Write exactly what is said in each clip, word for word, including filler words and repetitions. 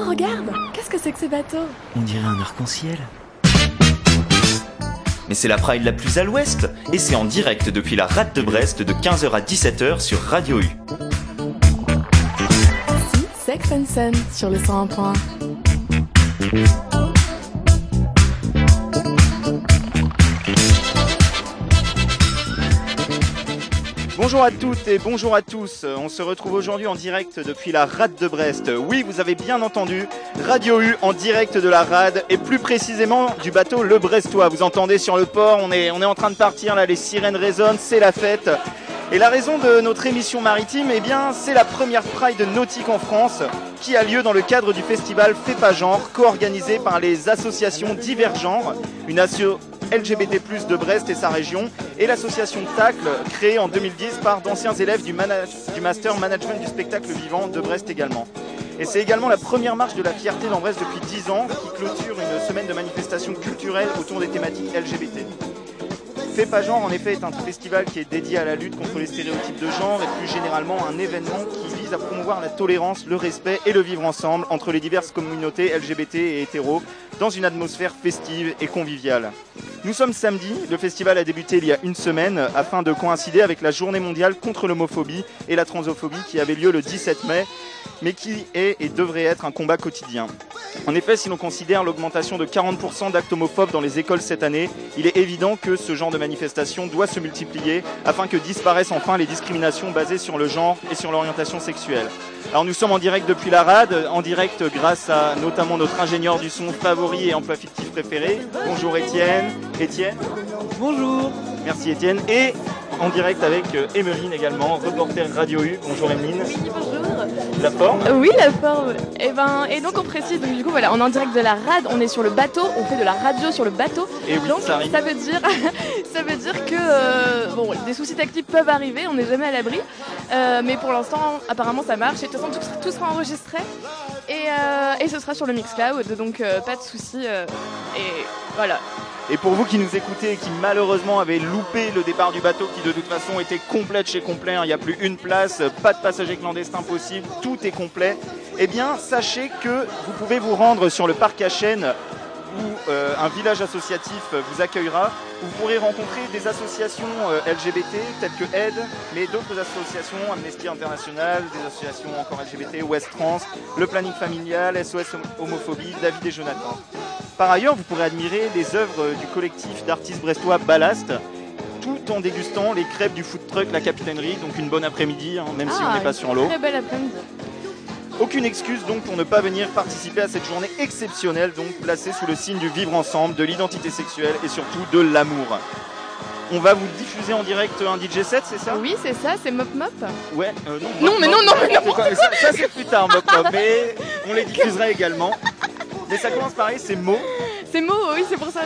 Oh, regarde! Qu'est-ce que c'est que ces bateaux? On dirait un arc-en-ciel. Mais c'est la Pride la plus à l'ouest, et c'est en direct depuis la rade de Brest de quinze heures à dix-sept heures sur Radio U. Ici, Sex and Sun sur le cent un point un. Bonjour à toutes et bonjour à tous, on se retrouve aujourd'hui en direct depuis la rade de Brest. Oui, vous avez bien entendu, Radio U en direct de la rade et plus précisément du bateau Le Brestois. Vous entendez sur le port, on est, on est en train de partir là, les sirènes résonnent, c'est la fête. Et la raison de notre émission maritime, eh bien, c'est la première Pride nautique en France qui a lieu dans le cadre du festival Fais pas genre, co-organisé par les associations Divergenres, une asso L G B T plus, de Brest et sa région, et l'association Tacle, créée en deux mille dix par d'anciens élèves du, manage, du Master Management du spectacle vivant de Brest également. Et c'est également la première marche de la fierté dans Brest depuis dix ans, qui clôture une semaine de manifestations culturelles autour des thématiques L G B T. Fais pas genre, en effet, est un festival qui est dédié à la lutte contre les stéréotypes de genre et plus généralement un événement qui vise à promouvoir la tolérance, le respect et le vivre ensemble entre les diverses communautés L G B T et hétéros dans une atmosphère festive et conviviale. Nous sommes samedi, le festival a débuté il y a une semaine afin de coïncider avec la journée mondiale contre l'homophobie et la transophobie qui avait lieu le dix-sept mai, mais qui est et devrait être un combat quotidien. En effet, si l'on considère l'augmentation de quarante pour cent d'actes homophobes dans les écoles cette année, il est évident que ce genre de manifestation doit se multiplier afin que disparaissent enfin les discriminations basées sur le genre et sur l'orientation sexuelle. Alors nous sommes en direct depuis la rade, en direct grâce à notamment notre ingénieur du son favori et emploi fictif préféré. Bonjour Étienne. Étienne. Bonjour. Merci Étienne. Et en direct avec Emeline également, reporter Radio U. Bonjour Emeline. Oui, bonjour. La forme? Oui, la forme. Et, ben, et donc on précise, donc du coup voilà, on est en direct de la rade, on est sur le bateau, on fait de la radio sur le bateau. Et oui, donc ça arrive. Ça veut dire, ça veut dire que euh, bon, des soucis techniques peuvent arriver, on n'est jamais à l'abri. Euh, mais pour l'instant, apparemment ça marche. Et de toute façon, tout, tout sera enregistré. Et, euh, et ce sera sur le Mixcloud, donc euh, pas de soucis. Euh, et voilà. Et pour vous qui nous écoutez et qui malheureusement avez loupé le départ du bateau qui de toute façon était complet de chez complet, il hein, n'y a plus une place, pas de passagers clandestins possible, tout est complet, eh bien sachez que vous pouvez vous rendre sur le parc à Chênes où euh, un village associatif vous accueillera, où vous pourrez rencontrer des associations euh, L G B T telles que A I D, mais d'autres associations, Amnesty International, des associations encore L G B T, Ouest Trans, le Planning Familial, S O S Homophobie, David et Jonathan. Par ailleurs, vous pourrez admirer les œuvres du collectif d'artistes brestois Ballast, tout en dégustant les crêpes du food truck La Capitainerie, donc une bonne après-midi, hein, même ah, si on n'est pas sur l'eau. Très belle après-midi. Aucune excuse donc pour ne pas venir participer à cette journée exceptionnelle, donc placée sous le signe du vivre ensemble, de l'identité sexuelle et surtout de l'amour. On va vous diffuser en direct un D J set, c'est ça? Oui, c'est ça, c'est Mop Mop. Ouais, euh, non, Non, Mop mais Mop, non, non, mais non. quoi, ça, ça c'est plus tard, Mop Mop, mais on les diffusera également. Mais ça commence pareil, c'est Mo. C'est Mo, oui, c'est pour ça.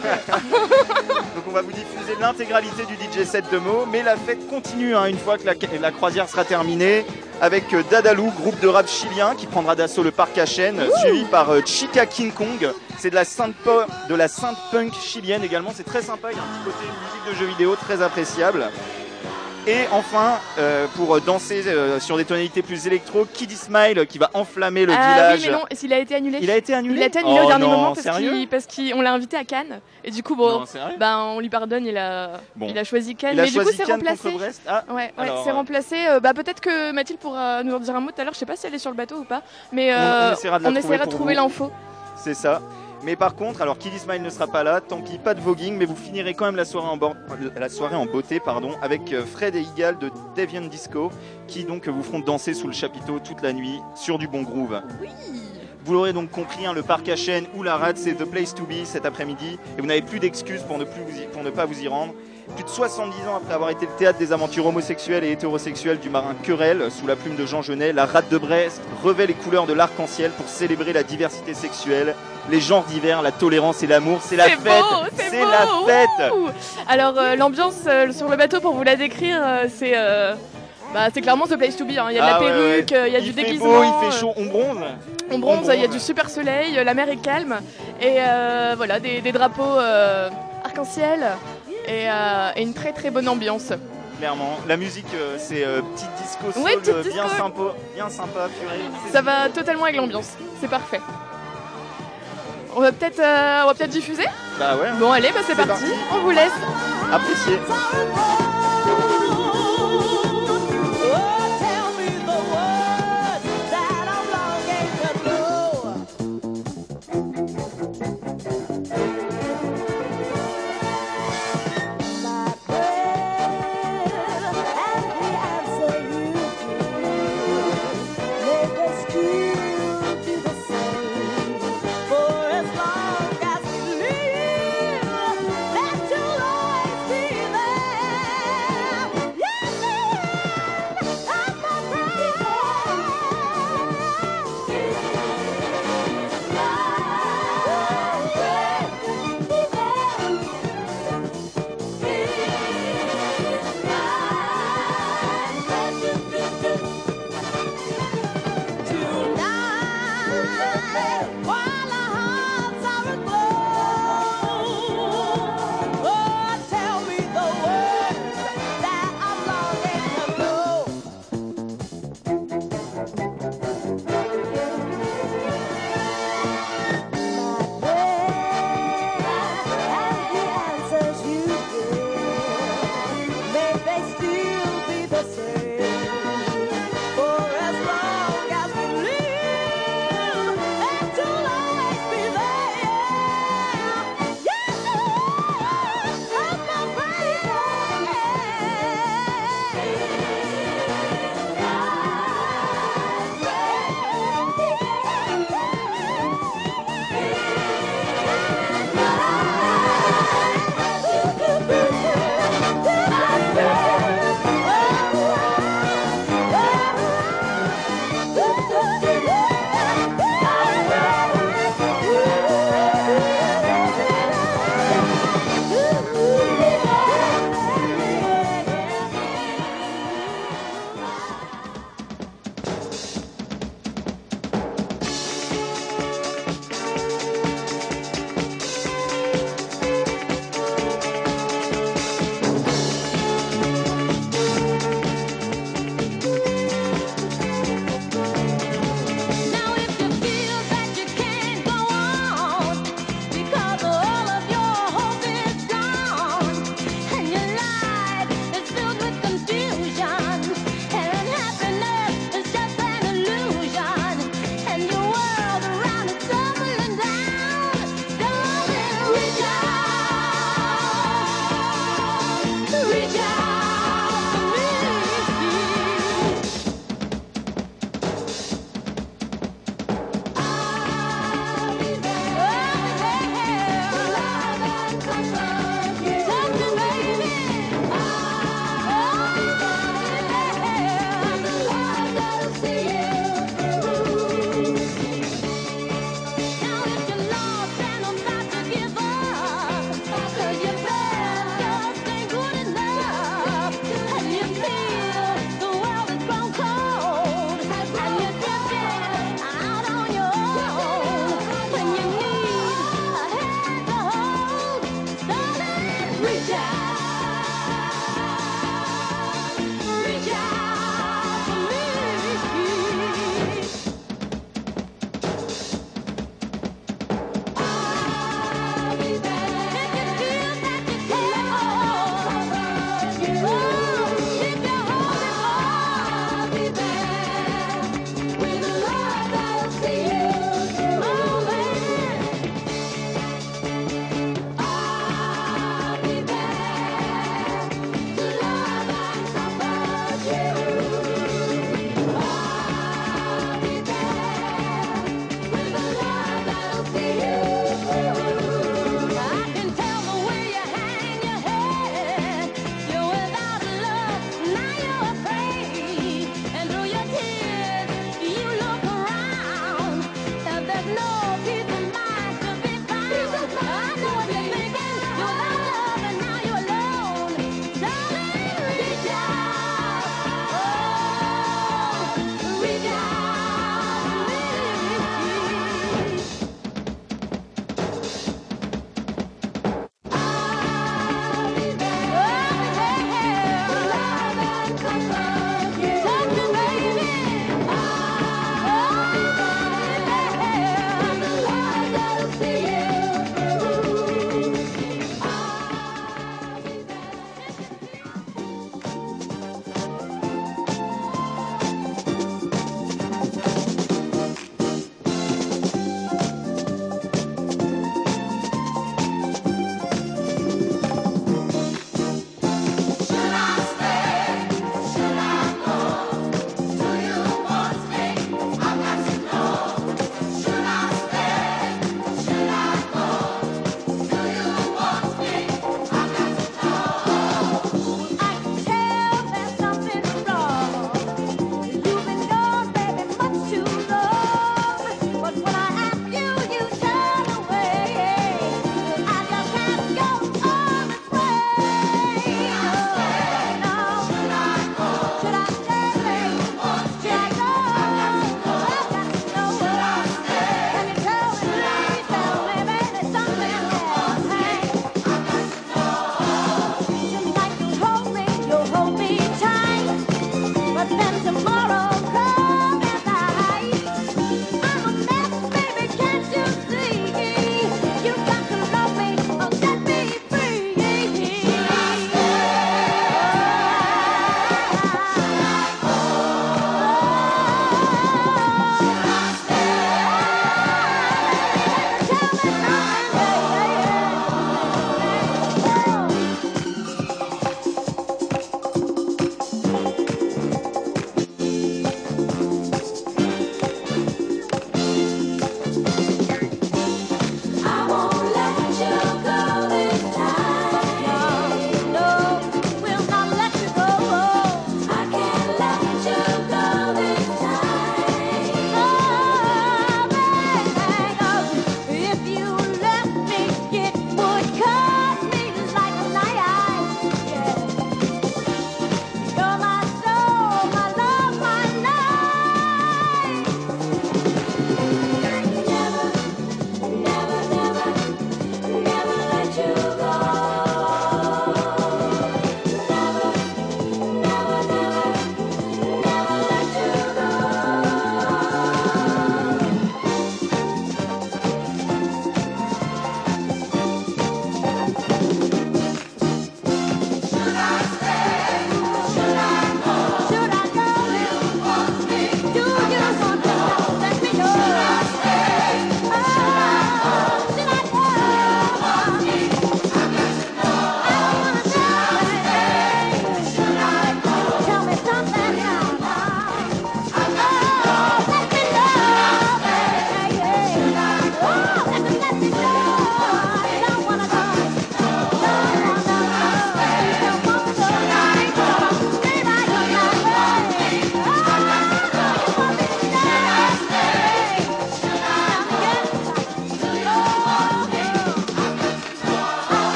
Donc on va vous diffuser l'intégralité du D J set de Mo, mais la fête continue hein, une fois que la, la croisière sera terminée, avec Dadalou, groupe de rap chilien qui prendra d'assaut le parc à Chênes, suivi par euh, Chica King Kong. C'est de la synth de la synth punk chilienne également, c'est très sympa, il y a un petit côté musique de jeux vidéo très appréciable. Et enfin, euh, pour danser euh, sur des tonalités plus électro, Kiddy Smile qui va enflammer le ah, village. Oui, mais non, s'il a été annulé. Il a été annulé. Il a été annulé oh au dernier non, moment parce sérieux qu'il, parce qu'on l'a invité à Cannes. Et du coup, bon, non, ben, on lui pardonne, il a, bon. il a choisi Cannes. Il a mais choisi du coup, c'est Cannes remplacé. contre Brest. Ah, ouais, ouais alors, c'est euh... remplacé. Euh, bah, peut-être que Mathilde pourra nous en dire un mot tout à l'heure. Je sais pas si elle est sur le bateau ou pas. Mais euh, on, on essaiera de, la on trouver, essaiera de trouver l'info. C'est ça. Mais par contre, alors Kiddy Smile ne sera pas là, tant pis, pas de voguing, mais vous finirez quand même la soirée en, bo- la soirée en beauté pardon, avec Fred et Igal de Deviant Disco, qui donc vous feront danser sous le chapiteau toute la nuit sur du bon groove. Oui. Vous l'aurez donc compris, hein, le parc à Chênes ou la rade, c'est the place to be cet après-midi, et vous n'avez plus d'excuses pour ne, plus vous y, pour ne pas vous y rendre. Plus de soixante-dix ans après avoir été le théâtre des aventures homosexuelles et hétérosexuelles du marin Querelle, sous la plume de Jean Genet, la rade de Brest revêt les couleurs de l'arc-en-ciel pour célébrer la diversité sexuelle, les genres divers, la tolérance et l'amour. C'est la c'est fête. Beau, c'est c'est beau. la fête. Ouh. Alors euh, l'ambiance euh, sur le bateau, pour vous la décrire, euh, c'est, euh, bah, c'est clairement the place to be. Hein. Il y a de ah, la ouais, perruque, ouais. il y a il du fait déguisement. Beau, il fait chaud, on bronze. On bronze, il y a du super soleil, la mer est calme et euh, voilà des, des drapeaux euh, arc-en-ciel et, euh, et une très très bonne ambiance. clairement. La musique, euh, c'est euh, petite disco soul, Ouais, petite euh, bien disco. sympa, bien sympa, purée. C'est- Ça va totalement avec l'ambiance, c'est parfait. On va peut-être euh, on va peut-être diffuser. Bah ouais, Bon allez, bah c'est C'est parti, parti. on vous laisse. apprécié. For as long as we live, that you'll always be there.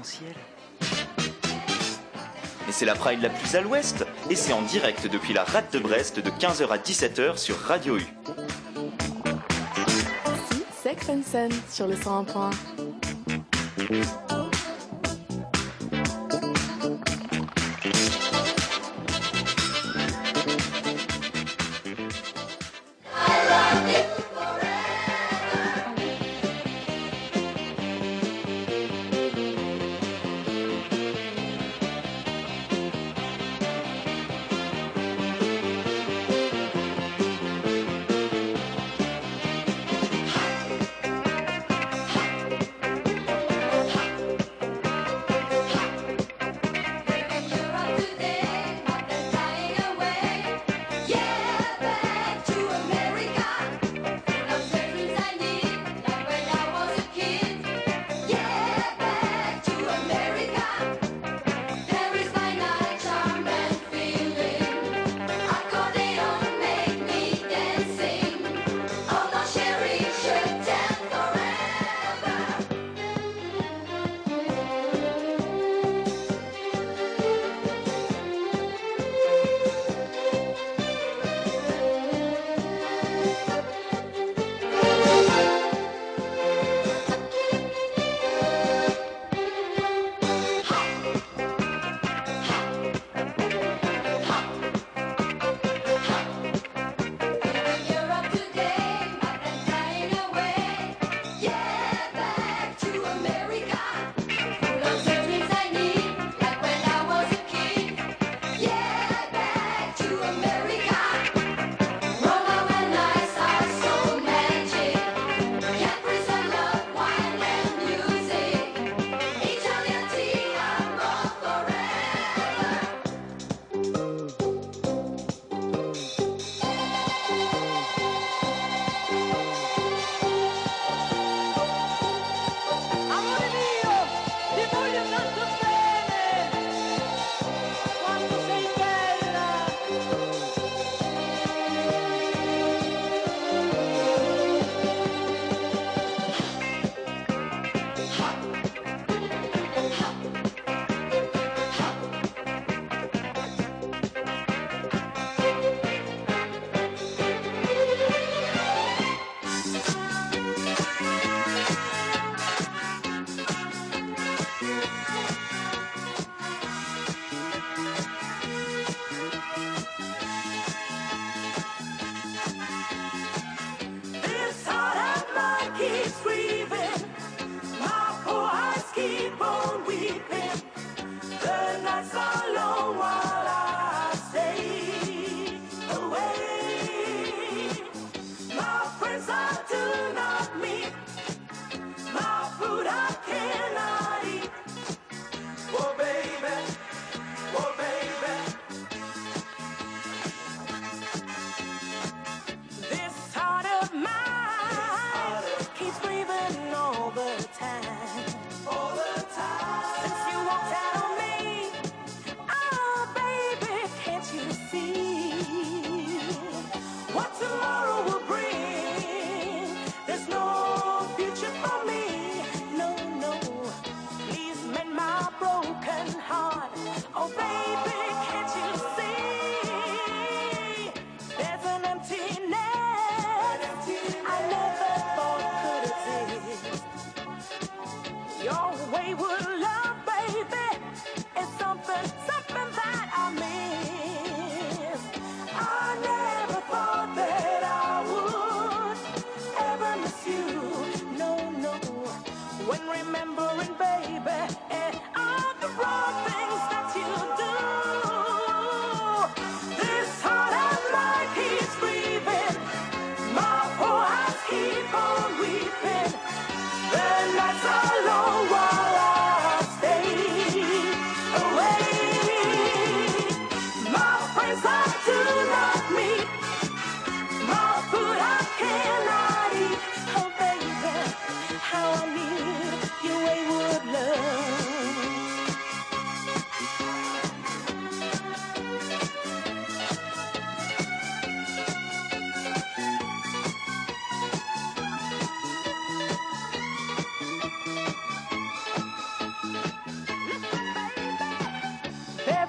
arc-en-ciel. Mais c'est la Pride la plus à l'ouest, et c'est en direct depuis la rade de Brest de quinze heures à dix-sept heures sur Radio U. Si, Sex and Sun sur le cent un point un.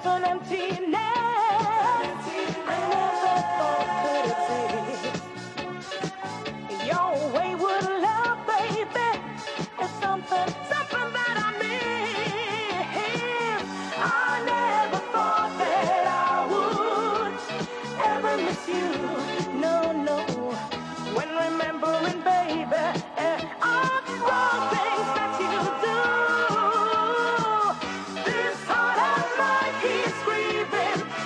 an emptiness. I never thought could exist. Your wayward love, baby, is something, something that I miss. I never thought that I would ever miss you. No, no. When remembering, baby, eh, all the wrong things that you do, this heart of mine keeps grieving.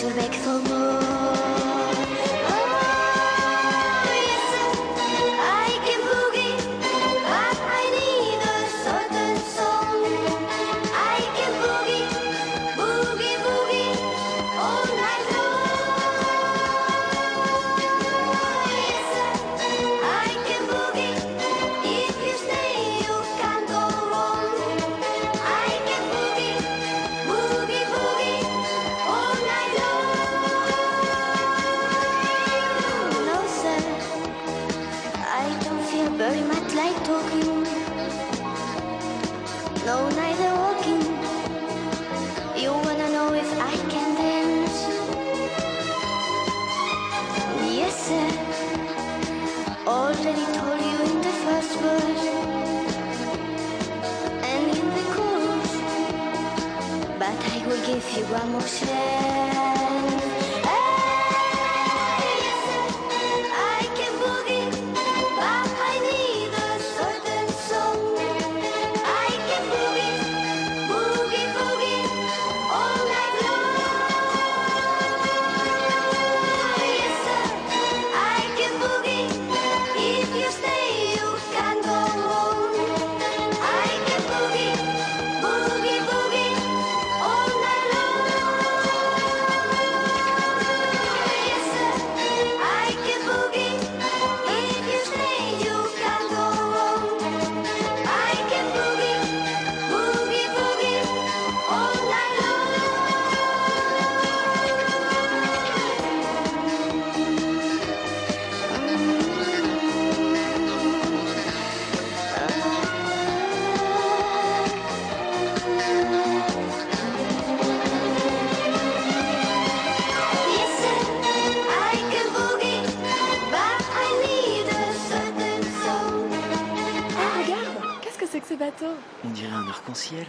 to beg for more. Oh, yes, I can boogie, but I need a certain song. I can boogie, boogie, boogie all night long. Yes, I can boogie. If you stay, you can't go wrong. I can boogie, boogie, boogie all night long. No, sir, I don't feel very much like talking. No, neither walking. You wanna know if I can dance? Yes, sir. Already told you in the first verse and in the chorus, but I will give you one more chance. Hey, yes, sir, I can boogie, but I need a certain song. I can boogie, boogie, boogie all night long. Yes, sir, I can boogie. If you stay, you can't go wrong. I can boogie, boogie, boogie all night long. Yes, sir, I can boogie. If you stay, you can't go wrong. I can boogie, boogie, boogie all night Yes, sir, I can boogie, but I need a certain song. Ah, regarde, qu'est-ce que c'est que ces bateaux? On dirait un arc-en-ciel.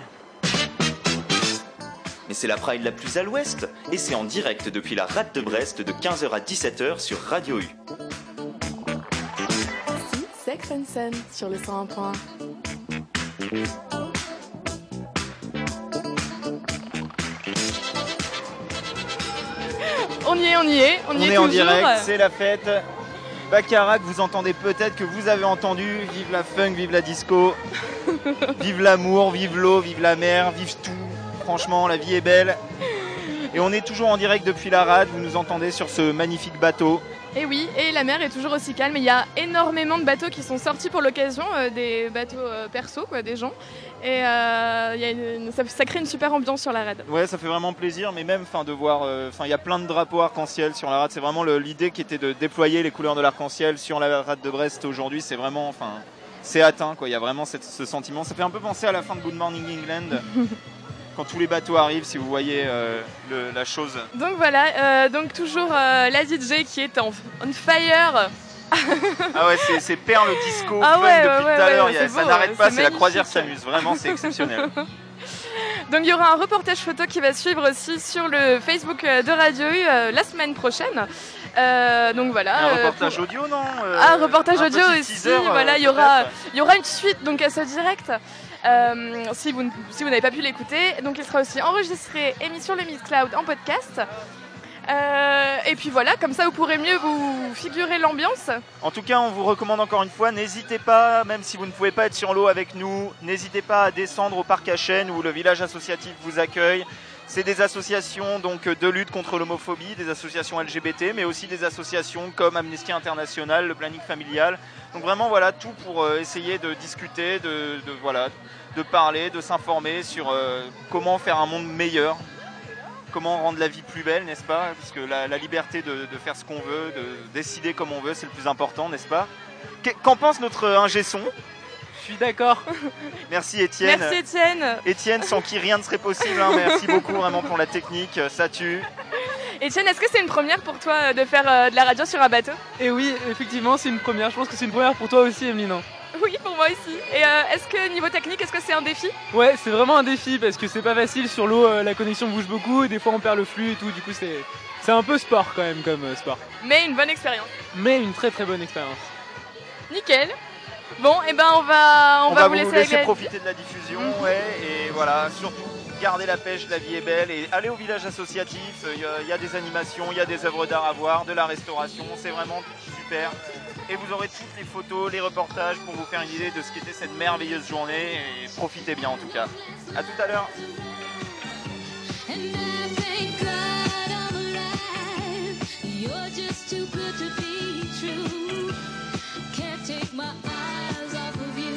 Mais c'est la Pride la plus à l'ouest, et c'est en direct depuis la rade de Brest de quinze heures à dix-sept heures sur Radio U. Si, Sex and Sun sur le cent un point un. On y est, on y est, on y On est est en toujours. direct, c'est la fête. Baccarat, vous entendez peut-être, que vous avez entendu. Vive la funk, vive la disco. Vive l'amour, vive l'eau, vive la mer, vive tout. Franchement, la vie est belle. Et on est toujours en direct depuis la rade. Vous nous entendez sur ce magnifique bateau. Et oui, et la mer est toujours aussi calme. Il y a énormément de bateaux qui sont sortis pour l'occasion, euh, des bateaux euh, perso, quoi, des gens. Et euh, il y a une- ça, ça crée une super ambiance sur la rade. Ouais, ça fait vraiment plaisir, mais même fin, de voir. Enfin, il y a plein de drapeaux arc-en-ciel sur la rade. C'est vraiment le- l'idée qui était de déployer les couleurs de l'arc-en-ciel sur la rade de Brest aujourd'hui. C'est vraiment, enfin, c'est atteint, quoi. Il y a vraiment cette- ce sentiment. Ça fait un peu penser à la fin de Good Morning England. Quand tous les bateaux arrivent, si vous voyez euh, le- la chose. Donc voilà, euh, donc toujours euh, la D J qui est en on fire. Ah ouais, c'est- c'est perle disco, Ah fun ouais, depuis ouais, tout à ouais, l'heure. ouais, Il y a- c'est ça beau, n'arrête ouais, pas, c'est c'est la croisière magnifique. s'amuse. Vraiment, c'est exceptionnel. Donc il y aura un reportage photo qui va suivre aussi sur le Facebook euh, de Radio U euh, la semaine prochaine. Euh, donc voilà. Un euh, reportage pour- audio, non Euh, Ah, un reportage audio petit aussi. teaser, euh, Voilà, il y aura, peut-être. il y aura une suite donc à ce direct. Euh, si vous, n- si vous n'avez pas pu l'écouter, donc il sera aussi enregistré et mis sur le Mixcloud en podcast. Euh, et puis voilà, comme ça vous pourrez mieux vous figurer l'ambiance. En tout cas, on vous recommande encore une fois, n'hésitez pas, même si vous ne pouvez pas être sur l'eau avec nous, n'hésitez pas à descendre au parc à Chênes où le village associatif vous accueille. C'est des associations donc de lutte contre l'homophobie, des associations L G B T, mais aussi des associations comme Amnesty International, le planning familial. Donc vraiment voilà, tout pour euh, essayer de discuter, de, de, voilà, de parler, de s'informer sur euh, comment faire un monde meilleur, comment rendre la vie plus belle, n'est-ce pas? Parce que la, la liberté de, de faire ce qu'on veut, de décider comme on veut, c'est le plus important, n'est-ce pas? Qu'est- Qu'en pense notre ingé son? Je suis d'accord. Merci Étienne. Merci Étienne. Étienne, sans qui rien ne serait possible. hein. Merci beaucoup vraiment pour la technique, ça tue. Étienne, est-ce que c'est une première pour toi euh, de faire euh, de la radio sur un bateau? Et oui, effectivement, c'est une première. Je pense que c'est une première pour toi aussi, Emeline. hein. Oui, pour moi aussi. Et euh, est-ce que niveau technique, est-ce que c'est un défi? Ouais, c'est vraiment un défi parce que c'est pas facile sur l'eau. euh, La connexion bouge beaucoup et des fois on perd le flux et tout. Du coup, c'est c'est un peu sport quand même comme euh, sport. Mais une bonne expérience. Mais une très très bonne expérience. Nickel. Bon, et ben on va on, On, va, va vous laisser, laisser avec la- profiter de la diffusion, ouais, et voilà, surtout gardez la pêche, la vie est belle et allez au village associatif, il y, a- il y a des animations, il y a des œuvres d'art à voir, de la restauration, c'est vraiment super. Et vous aurez toutes les photos, les reportages pour vous faire une idée de ce qu'était cette merveilleuse journée et profitez bien en tout cas. A tout à l'heure. And I thank God I'm alive. You're just too good to be true. Can't take my eyes off of you.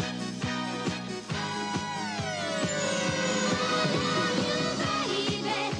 Baby,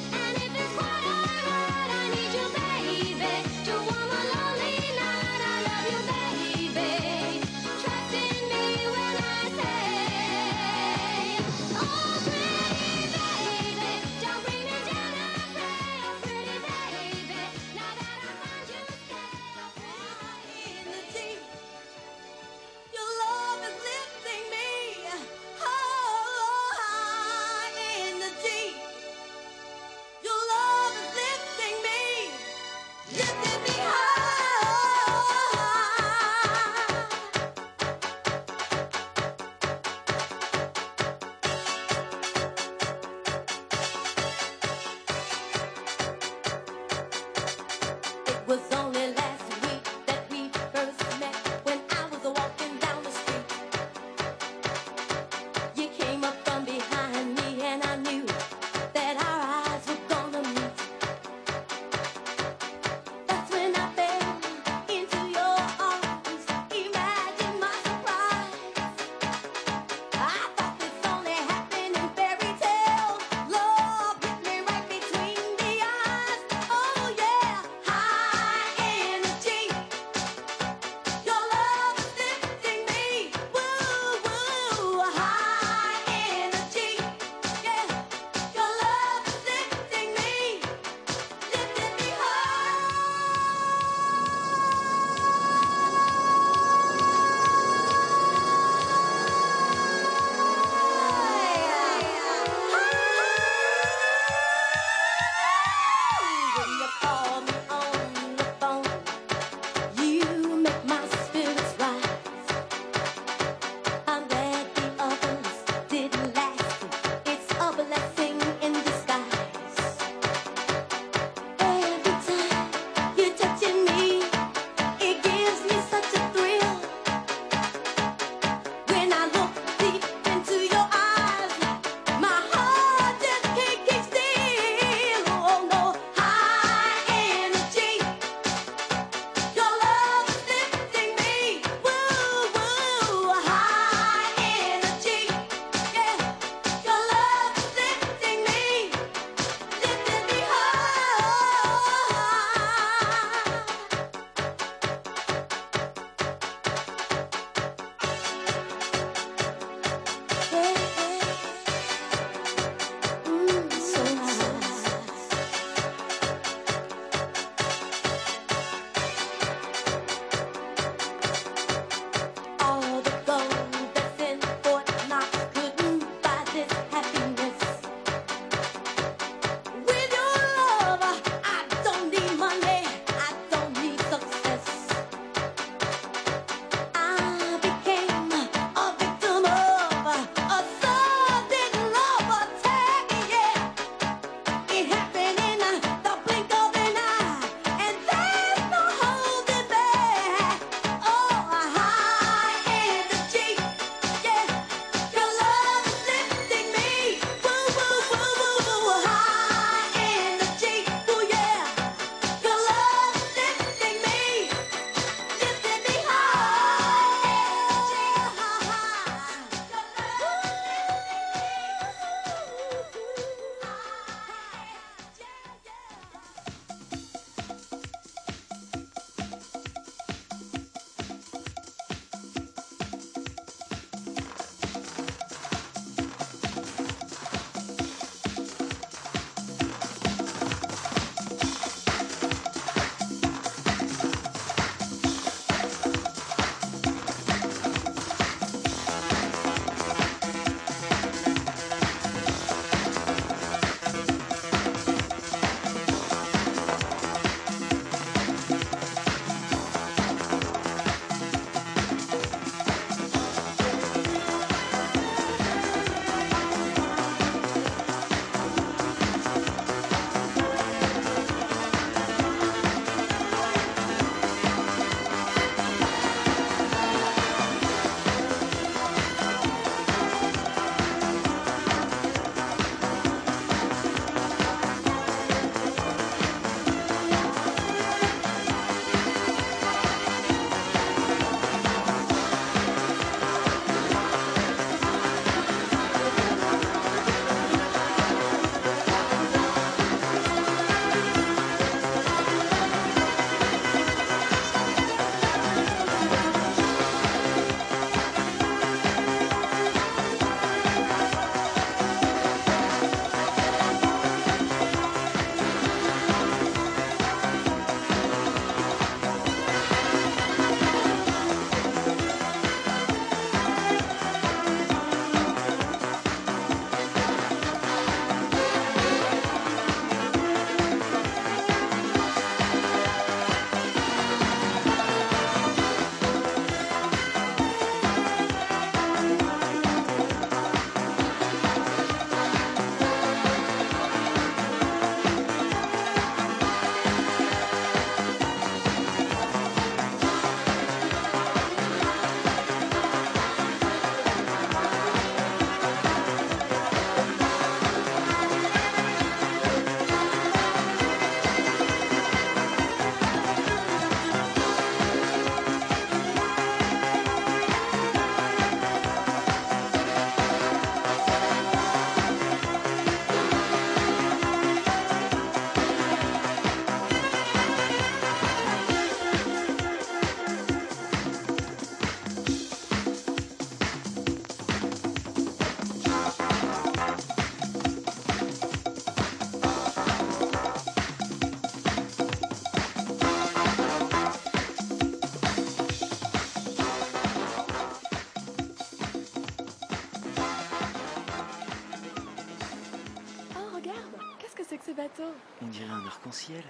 bateau. On dirait un arc-en-ciel.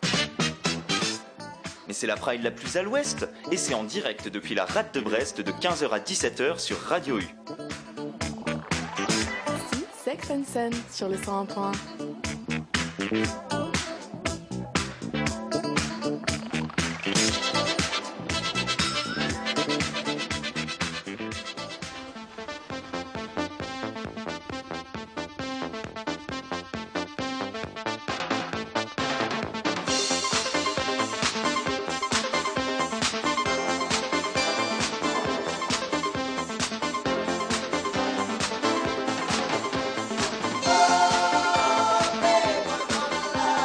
Mais c'est la Pride la plus à l'ouest, et c'est en direct depuis la rade de Brest de quinze heures à dix-sept heures sur Radio U. Si, Sex and Sun sur le cent un point un. Oh, baby,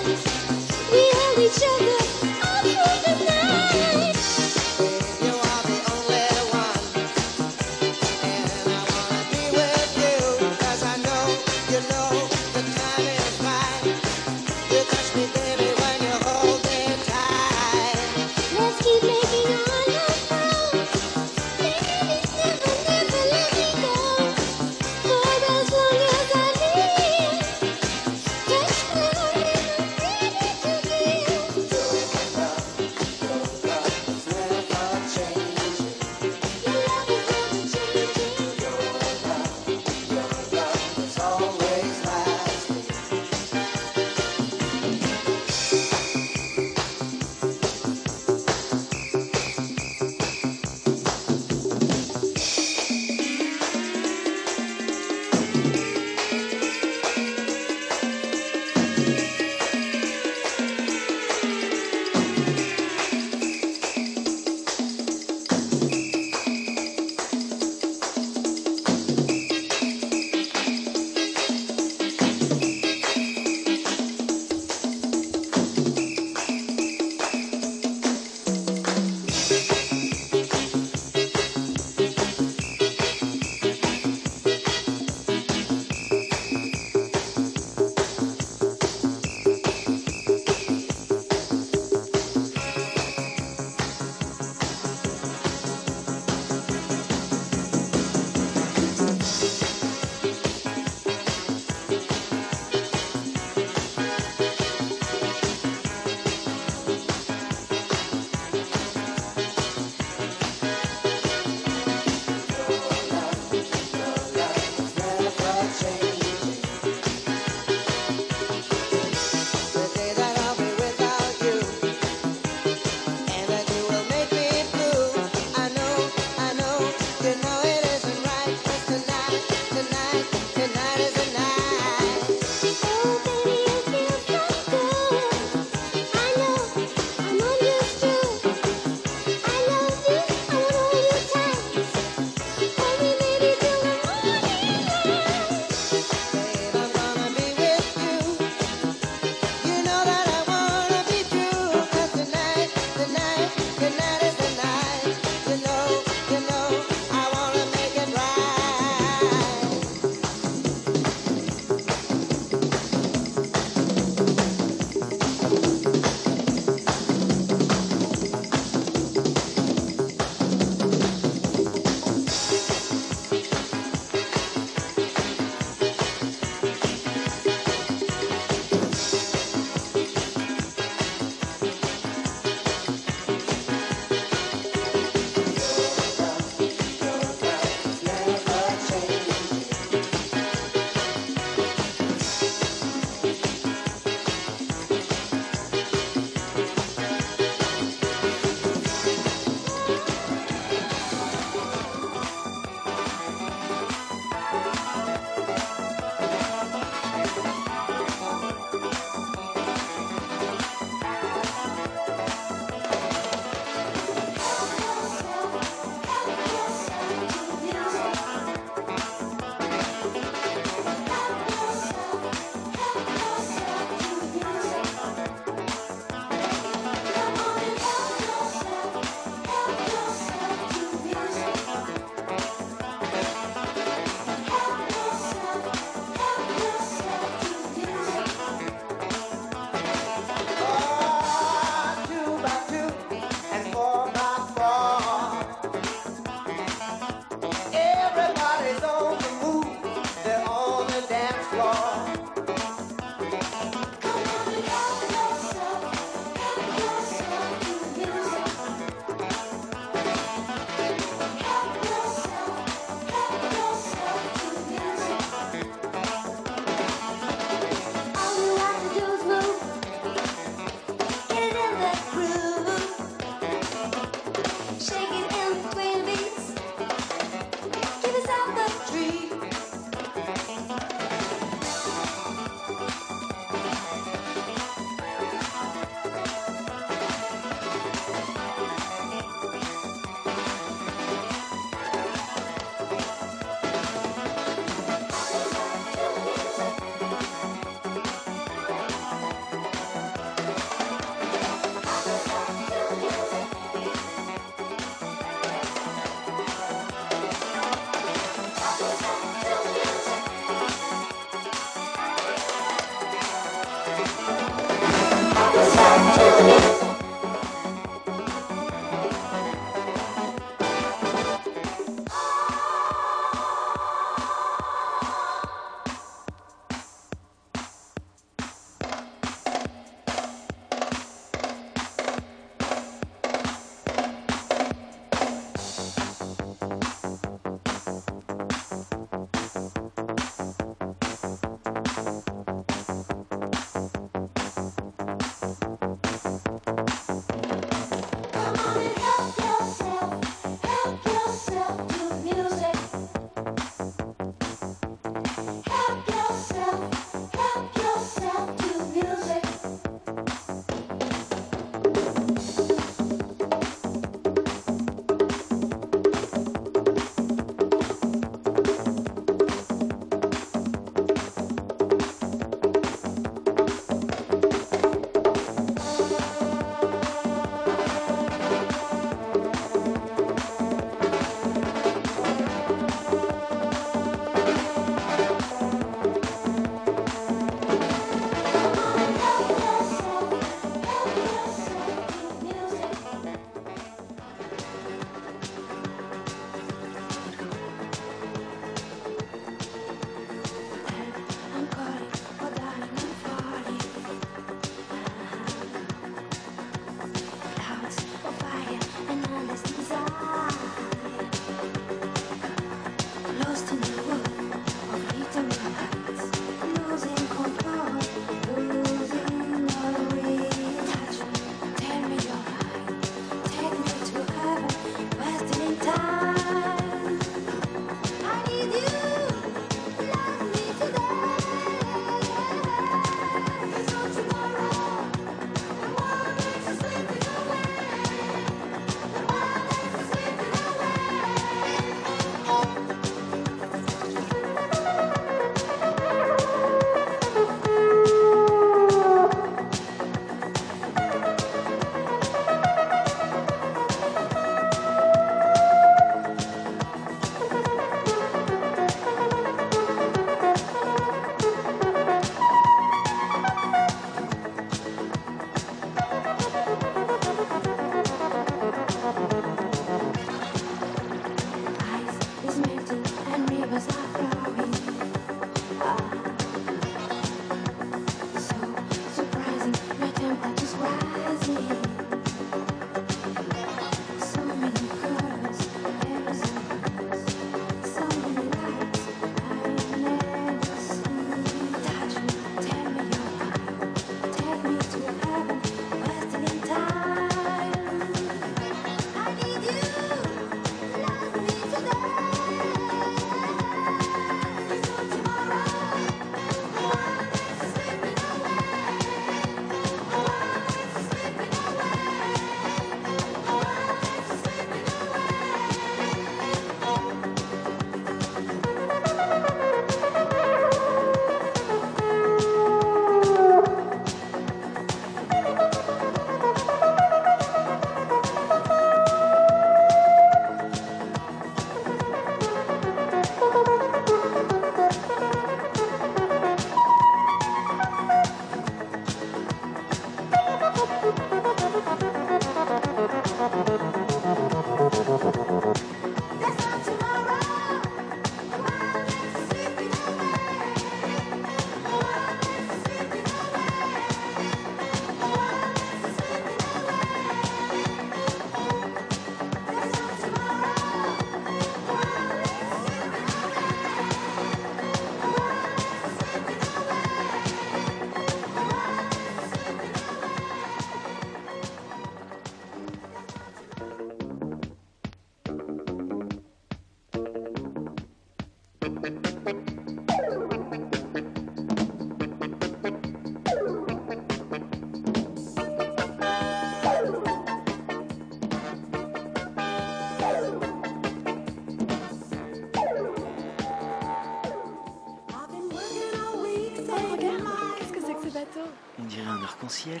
ces bateaux? On dirait un arc-en-ciel.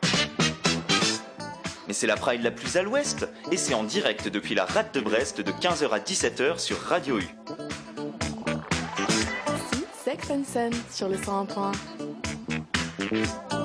Mais c'est la Pride la plus à l'ouest, et c'est en direct depuis la rade de Brest de quinze heures à dix-sept heures sur Radio U. Si, Sex and Sun sur le cent un point un.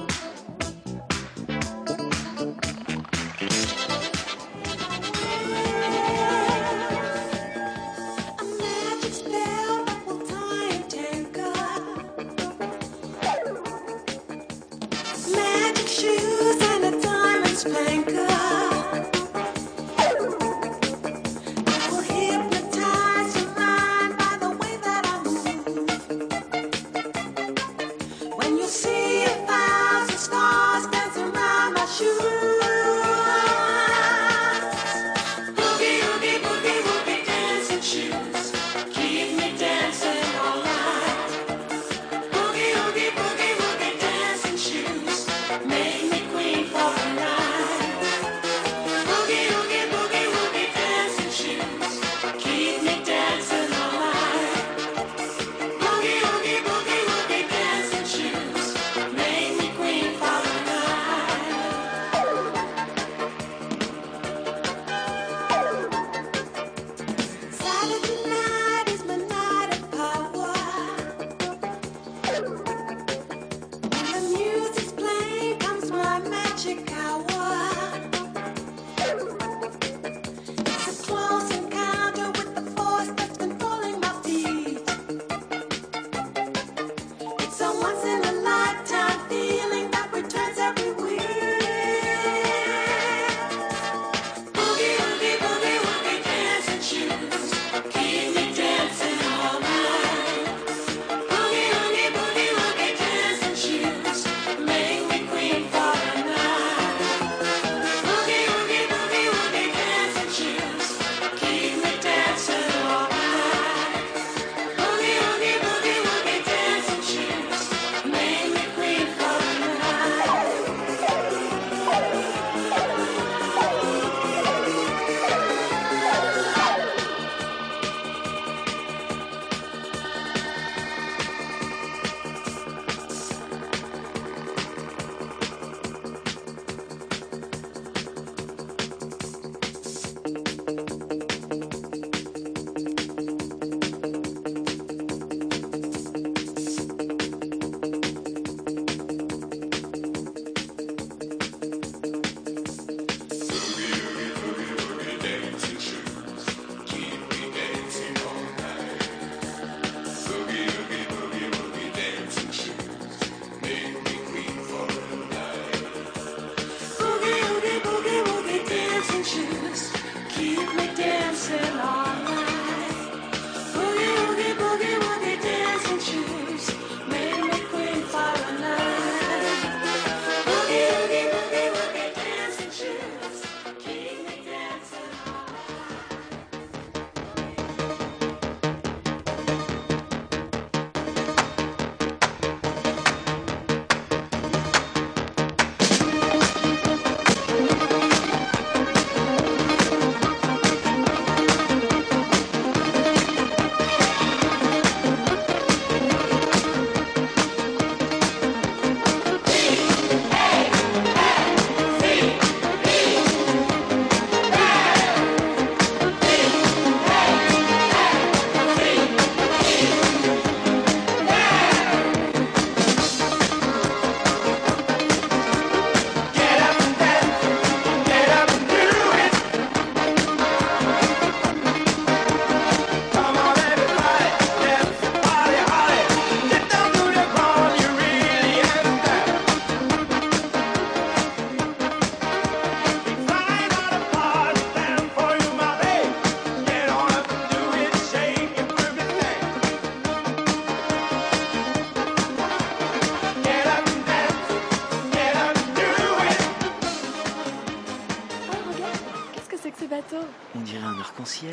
On dirait un arc-en-ciel.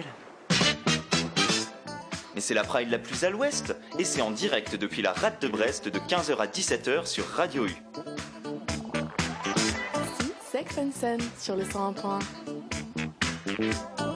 Mais c'est la Pride la plus à l'ouest, et c'est en direct depuis la rade de Brest de quinze heures à dix-sept heures sur Radio U. Si, Sex and Sun sur le cent un point un.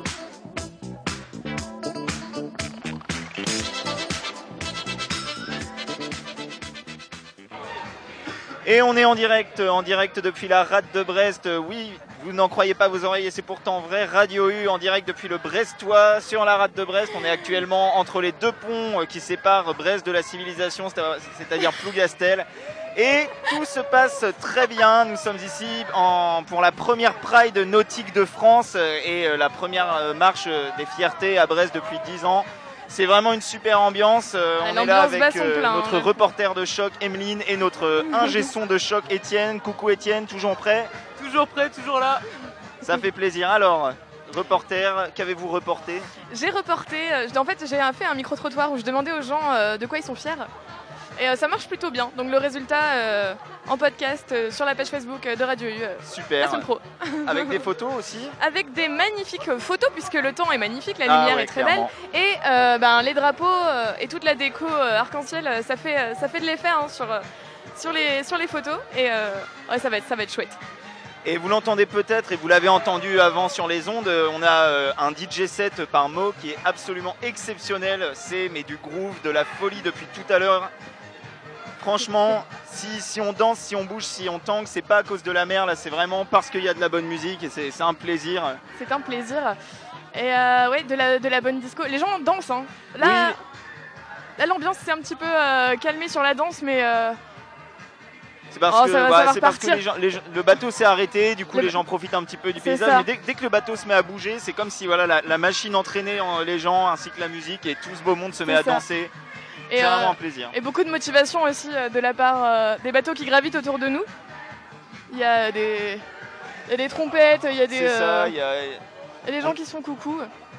Et on est en direct, en direct depuis la rade de Brest. Oui, vous n'en croyez pas vos oreilles et c'est pourtant vrai. Radio U en direct depuis le Brestois sur la rade de Brest. On est actuellement entre les deux ponts qui séparent Brest de la civilisation, c'est-à-dire Plougastel. Et tout se passe très bien. Nous sommes ici en, pour la première Pride nautique de France et la première marche des fiertés à Brest depuis dix ans. C'est vraiment une super ambiance. Euh, on est là avec euh, plein, notre ouais. reporter de choc Emeline et notre ingé son de choc Étienne. Coucou Étienne, toujours prêt? Toujours prêt, toujours là. Ça fait plaisir. Alors, reporter, qu'avez-vous reporté? J'ai reporté, euh, en fait j'ai fait un micro-trottoir où je demandais aux gens euh, de quoi ils sont fiers. Et euh, ça marche plutôt bien. Donc le résultat euh, en podcast euh, sur la page Facebook de Radio U. Euh, Super. La semaine pro. Avec des photos aussi? Avec des magnifiques photos puisque le temps est magnifique, la ah, lumière ouais, est très clairement. belle. Et euh, ben, les drapeaux euh, et toute la déco euh, arc-en-ciel, euh, ça fait, euh, ça fait de l'effet hein, sur, euh, sur, les, sur les photos. Et euh, ouais, ça, va être, ça va être chouette. Et vous l'entendez peut-être, et vous l'avez entendu avant sur les ondes, on a euh, un D J set par Mo qui est absolument exceptionnel. C'est mais du groove, de la folie depuis tout à l'heure. Franchement, si, si on danse, si on bouge, si on tangue, c'est pas à cause de la mer, là, c'est vraiment parce qu'il y a de la bonne musique et c'est, c'est un plaisir. C'est un plaisir. Et euh, ouais, de la, de la bonne disco. Les gens dansent, hein. Là, oui. là l'ambiance s'est un petit peu euh, calmée sur la danse, mais... Euh... C'est parce, oh, que, va, bah, c'est parce que les gens, les, le bateau s'est arrêté, du coup le... les gens profitent un petit peu du c'est paysage. ça. Mais dès, dès que le bateau se met à bouger, c'est comme si voilà, la, la machine entraînait en, les gens ainsi que la musique et tout ce beau monde se met c'est à ça. danser. Et c'est euh, vraiment un plaisir. Et beaucoup de motivation aussi euh, de la part euh, des bateaux qui gravitent autour de nous. Il y a des, il y a des trompettes, il y a des, C'est ça, euh, il y a... il y a des gens qui se font coucou.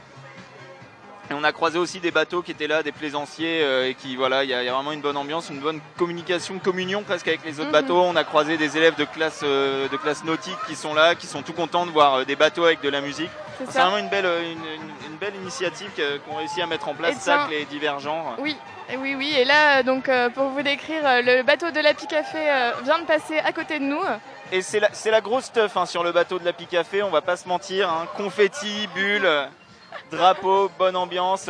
Et on a croisé aussi des bateaux qui étaient là, des plaisanciers, euh, et qui voilà, il y, y a vraiment une bonne ambiance, une bonne communication, communion presque avec les autres Mhm. bateaux. On a croisé des élèves de classe, euh, de classe nautique qui sont là, qui sont tout contents de voir euh, des bateaux avec de la musique. C'est C'est ça. vraiment une belle, une, une- une belle initiative que- qu'on réussit à mettre en place, Et tiens- Tacle et divers genres. Oui, et oui, oui. Et là, donc, euh, pour vous décrire, euh, le bateau de la Picafé euh, vient de passer à côté de nous. Et c'est la, c'est la grosse stuff hein, sur le bateau de la Picafé, on va pas se mentir. Hein. Confetti, bulles, drapeau, bonne ambiance.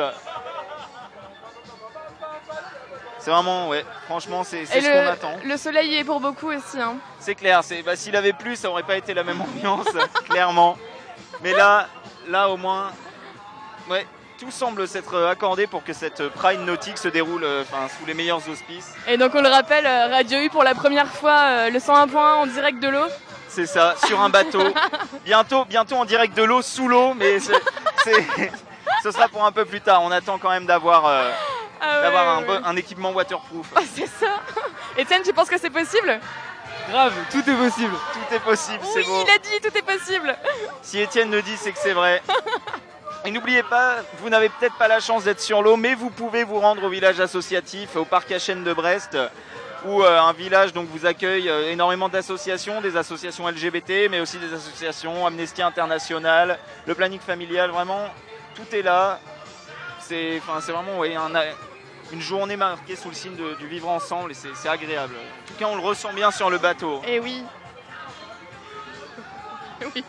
C'est vraiment, ouais, franchement, c'est, c'est Et ce le, qu'on attend. le soleil y est pour beaucoup aussi. Hein. C'est clair, c'est, bah, s'il avait plu, ça aurait pas été la même ambiance, clairement. Mais là, là au moins, ouais, tout semble s'être accordé pour que cette Pride nautique se déroule euh, enfin, sous les meilleurs auspices. Et donc, on le rappelle, euh, Radio U pour la première fois, euh, le cent un point un en direct de l'eau. C'est ça, sur un bateau. Bientôt, bientôt en direct de l'eau, sous l'eau, mais c'est, c'est- ce sera pour un peu plus tard. On attend quand même d'avoir, euh, Ah ouais, d'avoir un, ouais, bo- ouais. un équipement waterproof. Oh, c'est ça. Etienne, tu penses que c'est possible? Grave, tout est possible. Tout est possible, Oui, c'est beau. il a dit, tout est possible. Si Étienne le dit, c'est que c'est vrai. Et n'oubliez pas, vous n'avez peut-être pas la chance d'être sur l'eau, mais vous pouvez vous rendre au village associatif, au parc Hachène de Brest, où euh, un village donc, vous accueille euh, énormément d'associations, des associations L G B T, mais aussi des associations Amnesty International, le planning familial, vraiment, tout est là. C'est, enfin, c'est vraiment ouais, un, une journée marquée sous le signe de- du vivre ensemble et c'est, c'est agréable. En tout cas, on le ressent bien sur le bateau. Et oui. Oui.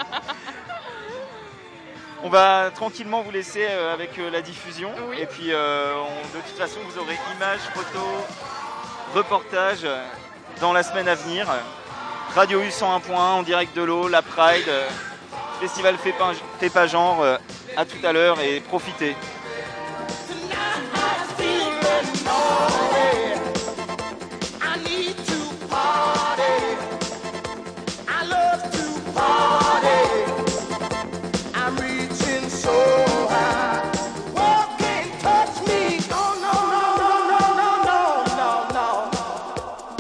On va tranquillement vous laisser euh, avec euh, la diffusion. Oui. Et puis, euh, on- de toute façon, vous aurez images, photos, reportages euh, dans la semaine à venir. Radio U cent un point un en direct de l'eau, la Pride, euh, Festival Fais pas, Fais pas genre. euh, à tout à l'heure et profitez. I need to party. I love to party. I'm reaching so high. World can't touch me. No, no, no, no, no, no, no, no.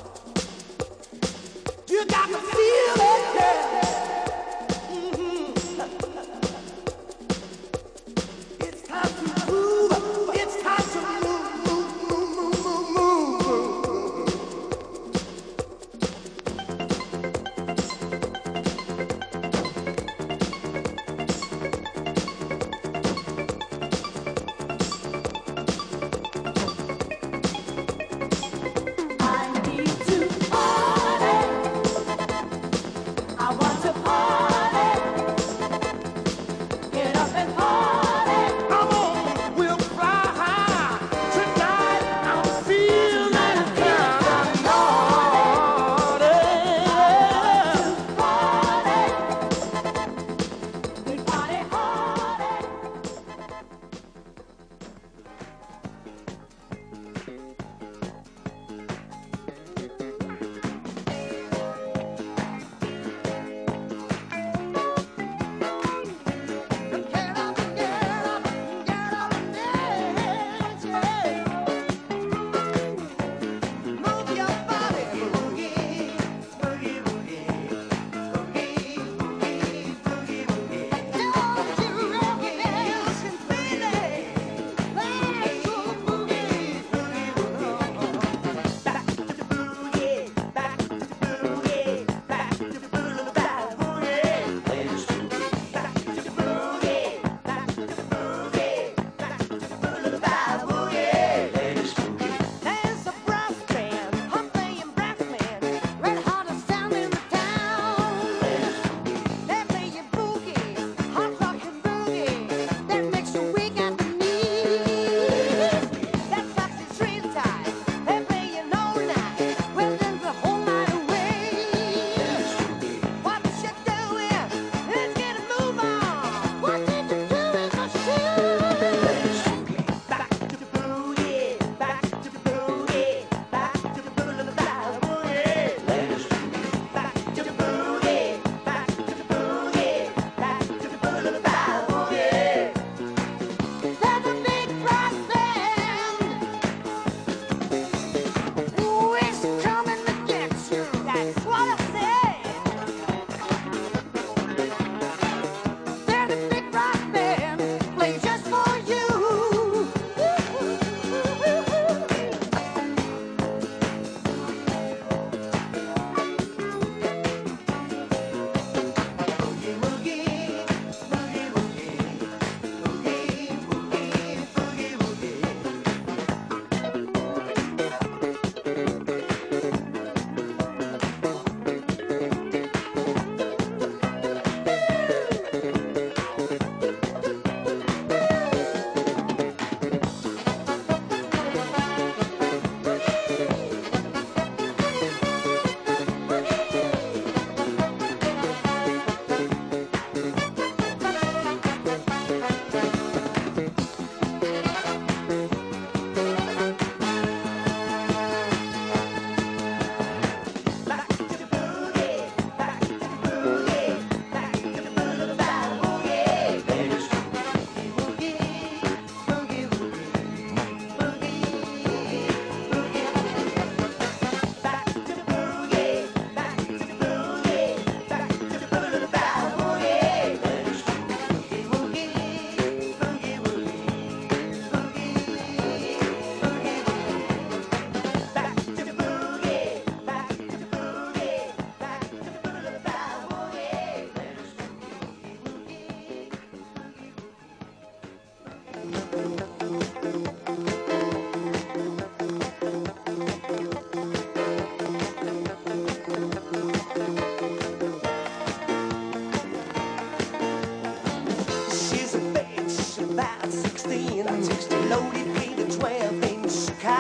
You got to feel it, yeah. Mhm. It's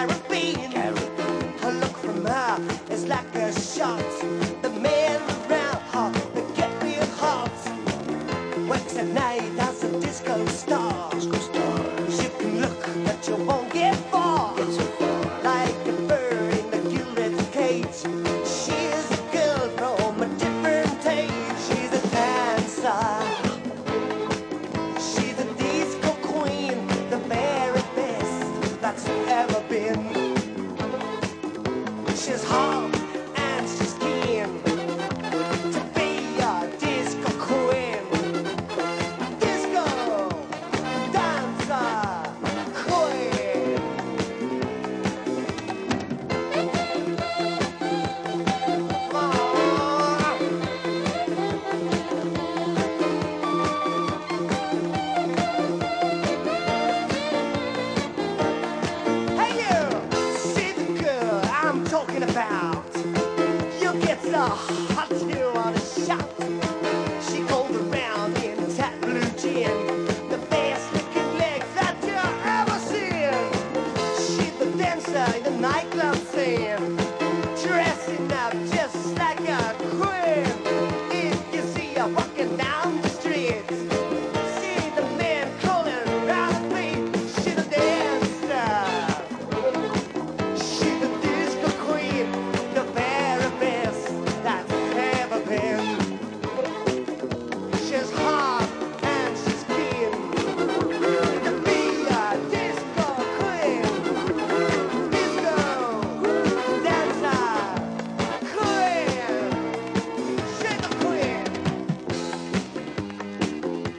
Caribbean. Her look from her is like a shot. The men around her, they get real hot. Works at night as a disco star. She can look, but you won't get far. Like a bird in a gilded cage. She's a girl from a different age. She's a dancer. She's a disco queen, the very best that's ever been. She's hot and she's keen to be a disco queen. Disco dancer queen. Oh. Hey you, see the girl I'm talking about. You get the hot deal on a shot. She goes around in that blue jean, the best looking legs that you ever seen. She's the dancer in the nightclub scene, dressing up just like a queen. If you see her walking down the street, see the men calling around her feet. She's a dancer. She's the disco queen, the very best that's ever been. She's hot and she's keen to be a disco queen. Disco dancer queen. She's the queen.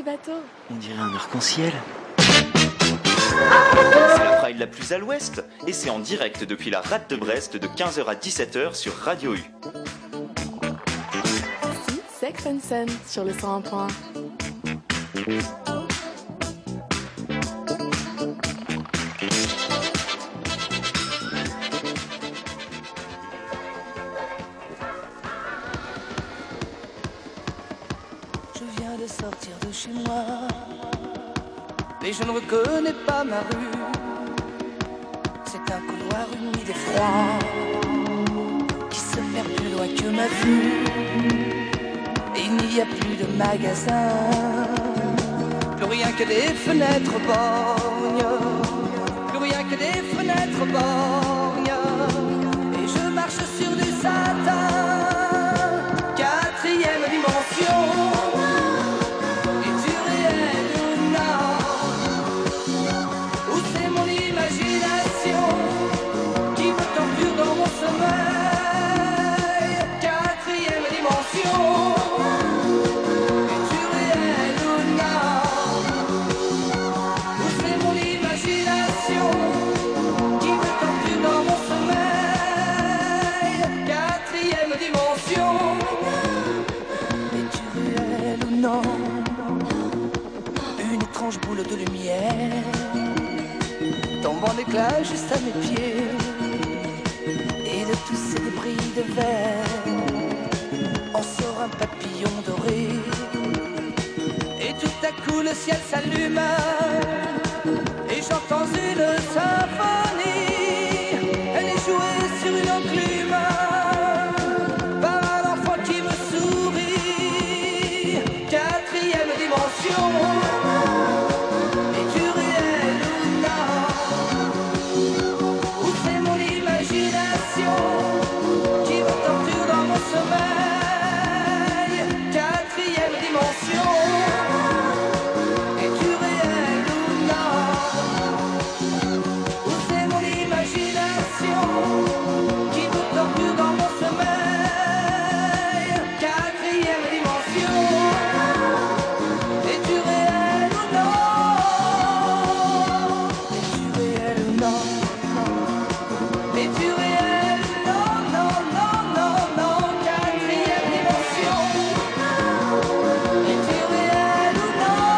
bateau. On dirait un arc-en-ciel. C'est la Pride la plus à l'ouest et c'est en direct depuis la rade de Brest de quinze heures à dix-sept heures sur Radio U. Ici, Sex and Sun sur le cent un point un. Je viens de sortir de chez moi, mais je ne reconnais pas ma rue. C'est un couloir humide et froid qui se perd plus loin que ma vue. Et il n'y a plus de magasins, plus rien que des fenêtres borgnes, plus rien que des fenêtres borgnes. Et je marche sur du satin, quatrième dimension. Quatrième dimension, es-tu réel ou non? Où c'est mon imagination qui me torture dans mon sommeil? Quatrième dimension, es-tu réel ou non? Une étrange boule de lumière tombe en éclats juste à mes pieds. Et de tous ces débris de verre, en sort un papillon doré. Et tout à coup le ciel s'allume, et j'entends une symphonie. Elle est jouée sur une enclume, par un enfant qui me sourit. Quatrième dimension. Es-tu réel ou non? Où c'est mon imagination qui me torture dans mon sommeil? Quatrième dimension. Es-tu réel ou non? Où c'est mon imagination qui me torture dans mon sommeil? Quatrième dimension. Es-tu réel ou non? Es-tu réel ou non? Es-tu réel? Non, non, non, non, non. Quatrième dimension. Es-tu réel ou non?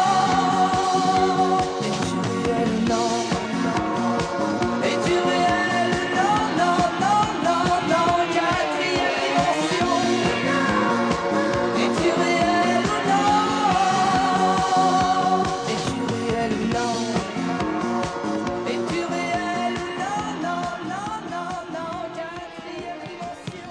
Es-tu réel ou non? Es-tu réel? Non, non, non, non, non. Quatrième dimension. Es-tu réel ou non? Es-tu réel ou non? Es-tu réel? Non, non, non, non, non. Quatrième dimension.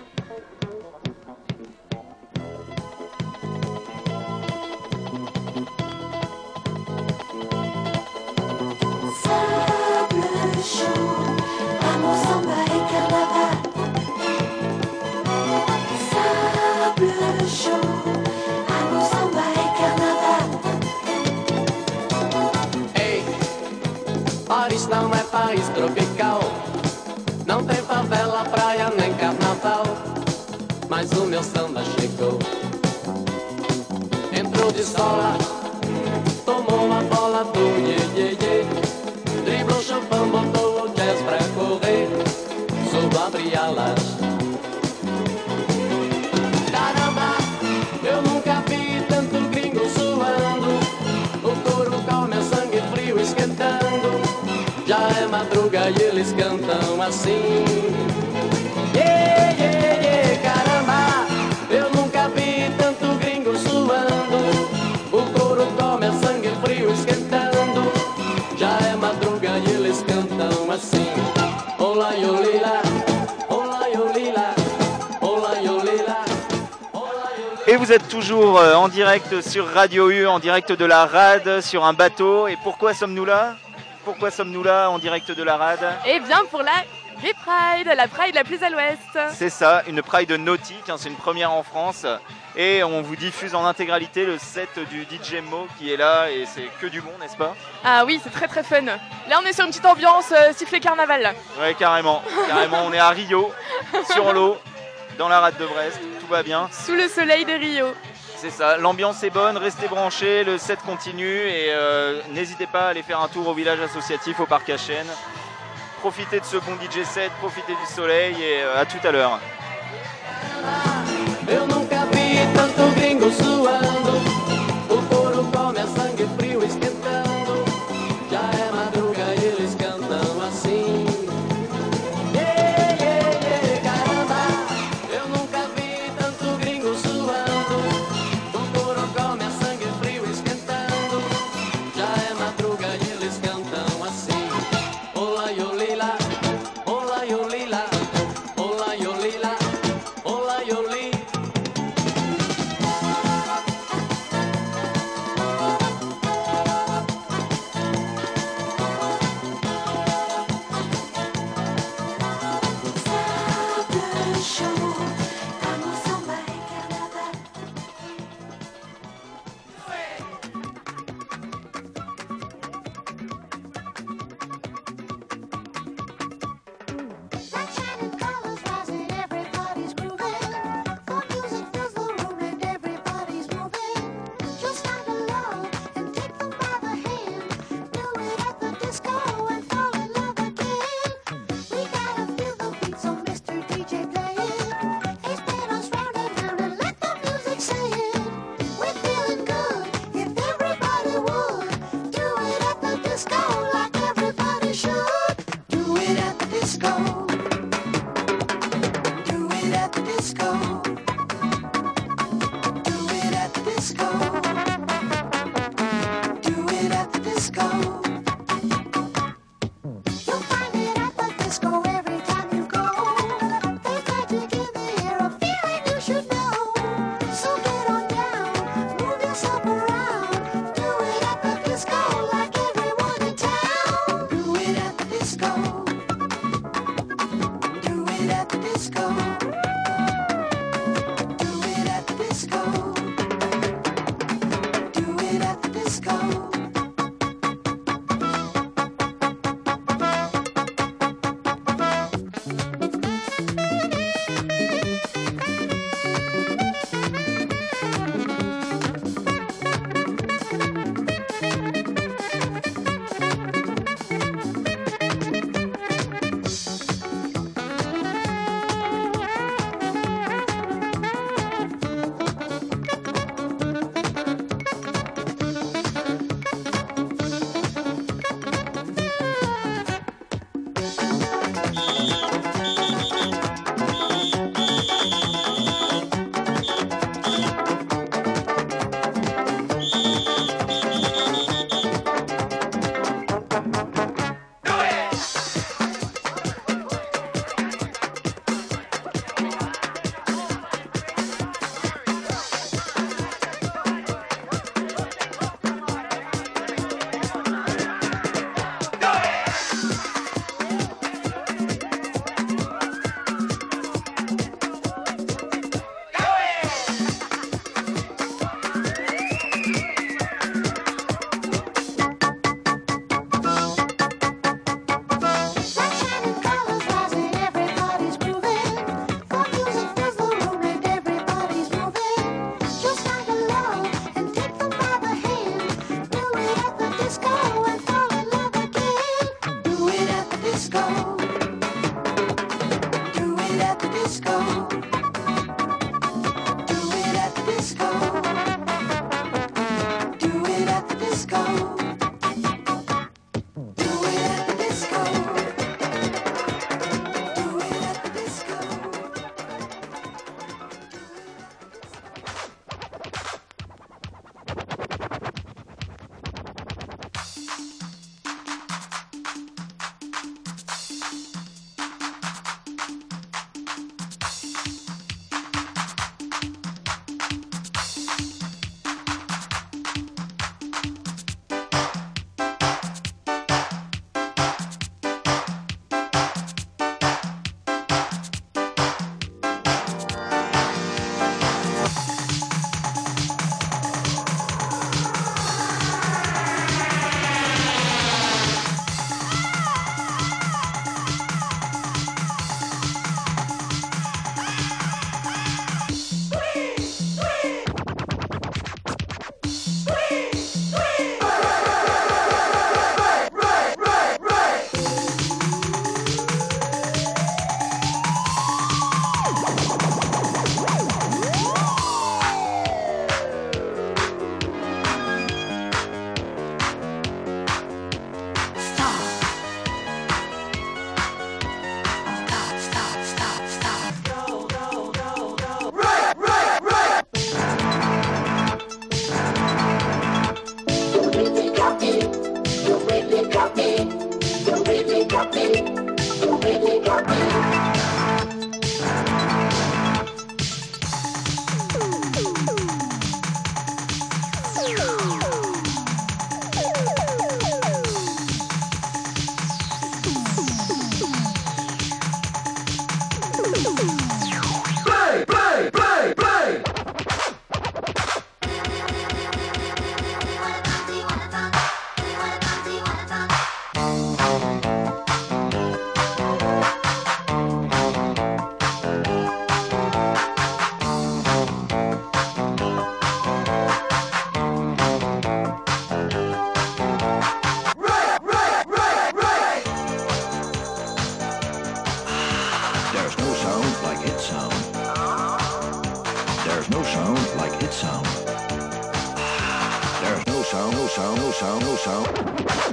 Sable chaud, amour, samba et carnaval. Sable chaud, amour, samba et carnaval. Ei, Paris não é país tropical. Não tem favela, praia nem carnaval. Mas o meu samba chegou. Entrou de sola, tomou a bola do iê, iê, iê. Driblou champanhe, botou o jazz pra correr. Soube abrir alas. Caramba, eu nunca vi tanto gringo suando. O couro calmo é sangue frio esquentando. Já é madruga e eles cantam assim. Yeah, yeah, yeah, caramba, eu nunca vi tanto gringo suando. O couro come é sangue frio esquentando. Já é madruga e eles cantam assim. Olá, yolila, olá, yolila, olá, yolila. Et vous êtes toujours euh, en direct sur Radio U, en direct de la rade, sur un bateau. Et pourquoi sommes-nous là? Pourquoi sommes-nous là en direct de la rade? Eh bien, pour la Gay Pride, la Pride la plus à l'ouest. C'est ça, une Pride nautique, hein, c'est une première en France. Et on vous diffuse en intégralité le set du D J Mo qui est là et c'est que du bon, n'est-ce pas? Ah oui, c'est très très fun. Là, on est sur une petite ambiance euh, sifflet carnaval. Là. Ouais, carrément, carrément, on est à Rio, sur l'eau, dans la rade de Brest, tout va bien. Sous le soleil de Rio. C'est ça, l'ambiance est bonne, restez branchés, le set continue et euh, n'hésitez pas à aller faire un tour au village associatif au parc à Chênes. Profitez de ce bon D J set, profitez du soleil et euh, à tout à l'heure. Eu nunca vi tanto gringo suando, o couro come a sangue frio esquentando. Já é madruga e eles cantam assim. Yeah, yeah, yeah, caramba. Eu nunca vi tanto gringo suando, o couro come a sangue frio esquentando. Já é madruga e eles cantam assim. Olá, yo lila, olá, yo lila, olá, yo lila, olá, yo lila. Sunshine and colors rising, everybody's grooving. The music fills the room and everybody's moving. Just find a love and take them by the hand. Do it at the disco and fall in love again. We gotta feel the beat, so Mister D J play it. Hey, spin us round and round and let the music say it. We're feeling good if everybody would. Do it at the disco like everybody should. Do it at the disco. Do it at the disco. Do it at the disco. Do it at the disco. You'll find it at the disco every time you go. There's magic in the air, a feeling you should know. So get on down, move yourself around. Do it at the disco like everyone in town. Do it at the disco. Do it at the disco. Do it at the disco. Do it at the disco. There's no sound like its sound. There's no sound like its sound. There's no sound, no sound, no sound, no sound.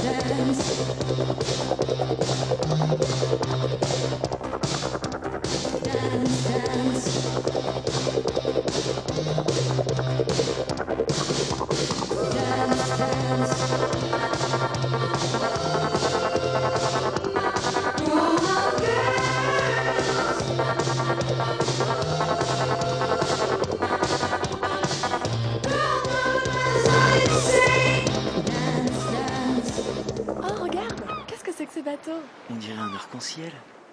Oh, regarde, qu'est-ce que c'est que ces bateaux? On dirait un arc-en-ciel.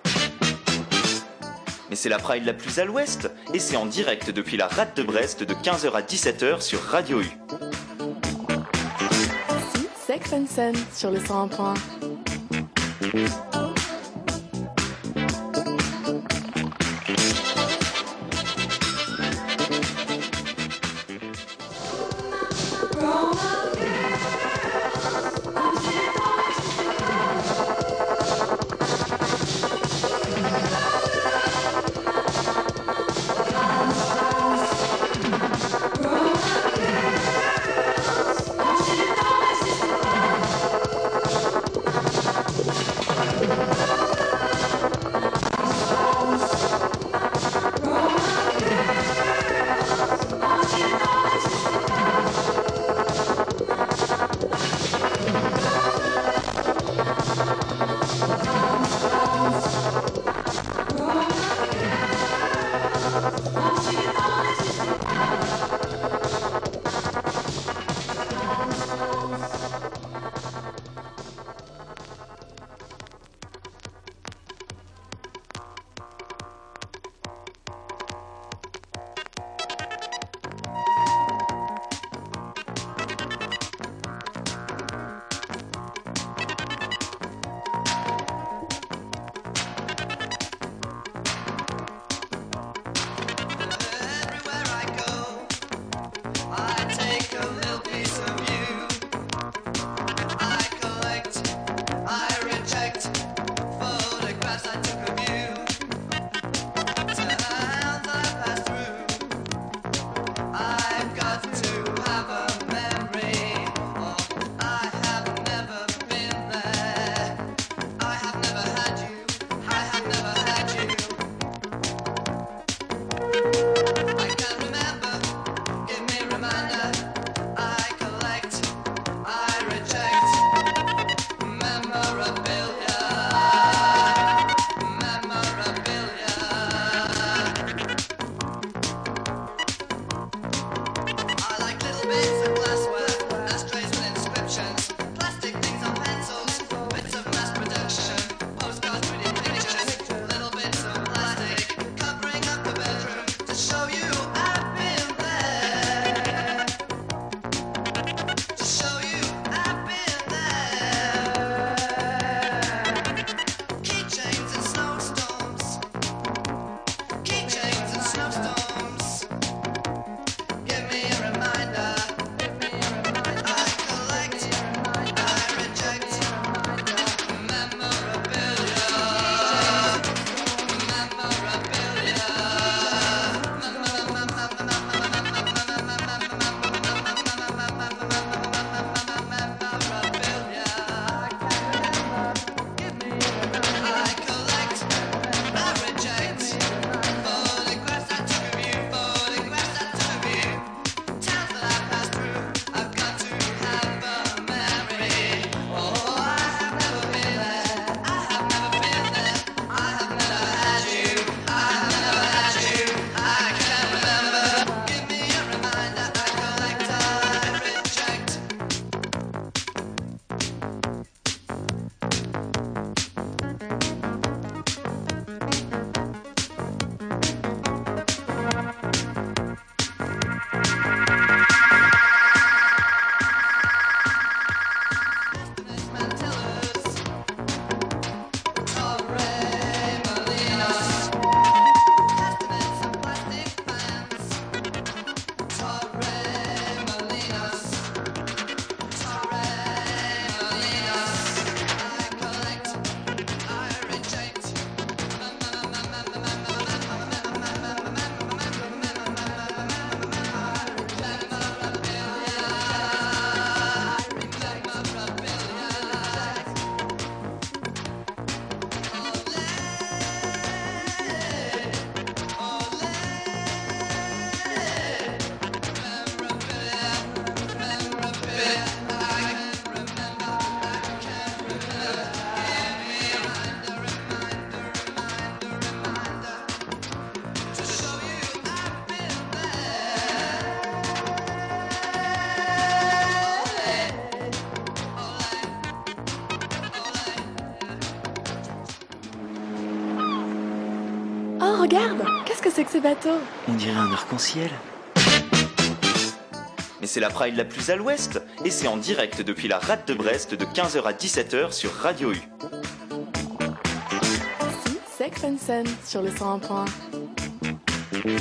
Mais c'est la Pride la plus à l'ouest, et c'est en direct depuis la rade de Brest de quinze heures à dix-sept heures sur Radio U. Si, Sex and Sun sur le cent un point un. regarde, qu'est-ce que c'est que ces bateaux? On dirait un arc-en-ciel. Mais c'est la Pride la plus à l'ouest, et c'est en direct depuis la rade de Brest de quinze heures à dix-sept heures sur Radio U. Si, c'est Funsen sur le cent un point un.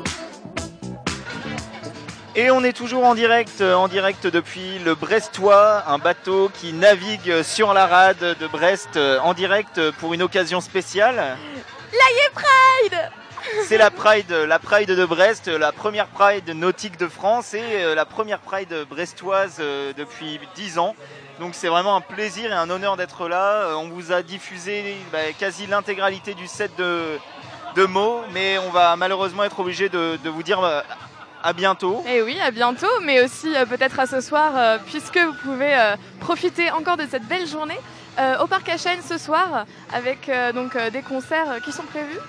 Et on est toujours en direct, en direct depuis le Brestois, un bateau qui navigue sur la rade de Brest en direct pour une occasion spéciale. L'Aïe Pride! C'est la Pride, la Pride de Brest, la première Pride nautique de France et la première Pride brestoise depuis dix ans. Donc c'est vraiment un plaisir et un honneur d'être là. On vous a diffusé bah, quasi l'intégralité du set de, de mots, mais on va malheureusement être obligé de, de vous dire bah, à bientôt. Et oui, à bientôt, mais aussi euh, peut-être à ce soir, euh, puisque vous pouvez euh, profiter encore de cette belle journée euh, au Parc Hachène ce soir, avec euh, donc euh, des concerts qui sont prévus.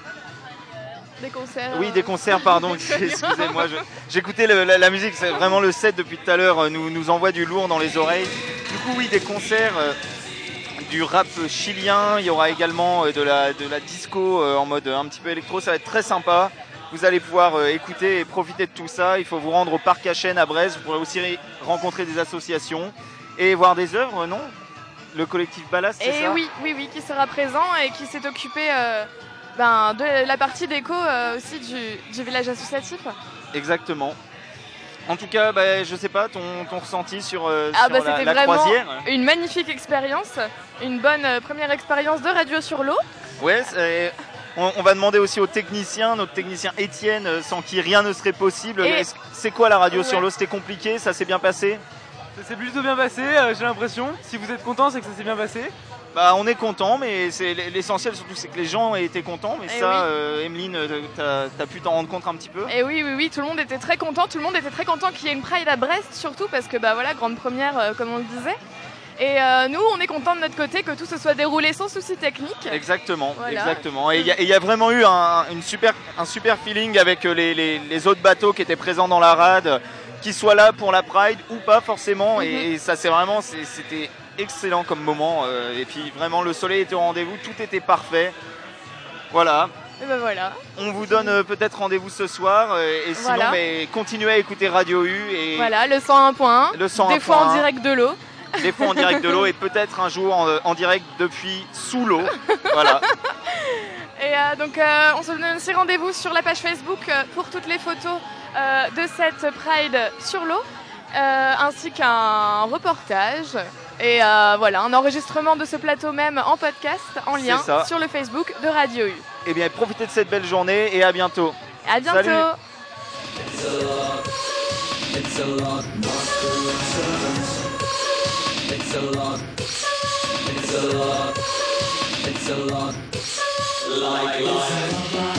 Des concerts. Oui, des concerts, pardon, excusez-moi. je- J'écoutais le- la, la musique, c'est vraiment le set depuis tout à l'heure, euh, nous, nous envoie du lourd dans les oreilles. Du coup, oui, des concerts, euh, du rap chilien, il y aura également euh, de, la, de la disco euh, en mode un petit peu électro, ça va être très sympa. Vous allez pouvoir euh, écouter et profiter de tout ça. Il faut vous rendre au Parc Hachène à Brest, vous pourrez aussi ré- rencontrer des associations et voir des œuvres, non? Le collectif Ballast, c'est Et ça? oui, oui, oui, qui sera présent et qui s'est occupé euh, ben, de la partie déco euh, aussi du, du village associatif. Exactement. En tout cas, bah, je sais pas, ton, ton ressenti sur, euh, Ah sur bah la, c'était la vraiment croisière. une magnifique expérience, une bonne euh, première expérience de radio sur l'eau. Ouais, c'est- on, on va demander aussi aux techniciens, notre technicien Étienne, euh, sans qui rien ne serait possible. Et- Est-ce- C'est quoi la radio Ouais. sur l'eau? C'était compliqué, ça s'est bien passé? Ça s'est plutôt bien passé, euh, j'ai l'impression. Si vous êtes content, c'est que ça s'est bien passé. Bah, on est content, mais c'est l'essentiel surtout, c'est que les gens aient été contents. Mais Eh ça, oui. euh, Emeline, euh, t'as as pu t'en rendre compte un petit peu? Et oui, oui, oui, tout le monde était très content, tout le monde était très content qu'il y ait une Pride à Brest surtout parce que bah voilà, grande première euh, comme on le disait. Et euh, nous, on est content de notre côté que tout se soit déroulé sans souci technique. Exactement, Voilà. exactement. Et il y, a- et il y a vraiment eu un, une super, un super feeling avec les, les- les autres bateaux qui étaient présents dans la rade, qu'ils soient là pour la Pride ou pas forcément. Mhm. Et, et ça, c'est vraiment, c'est- c'était excellent comme moment. euh, et puis vraiment, le soleil était au rendez-vous, tout était parfait. Voilà. Et ben voilà. On vous donne euh, peut-être rendez-vous ce soir. euh, et sinon, Voilà. mais continuez à écouter Radio U et Voilà, le cent un point un. Le cent un Des fois point en un. direct de l'eau. des fois en direct de l'eau et peut-être un jour en, en direct depuis sous l'eau. Voilà. Et euh, donc euh, on se donne aussi rendez-vous sur la page Facebook euh, pour toutes les photos euh, de cette Pride sur l'eau, euh, ainsi qu'un reportage et euh, voilà, un enregistrement de ce plateau même en podcast en C'est lien ça. sur le Facebook de Radio U. Eh bien, profitez de cette belle journée et à bientôt. À bientôt. Salut. It's a lot, it's a lot, it's a lot, it's a lot, like life.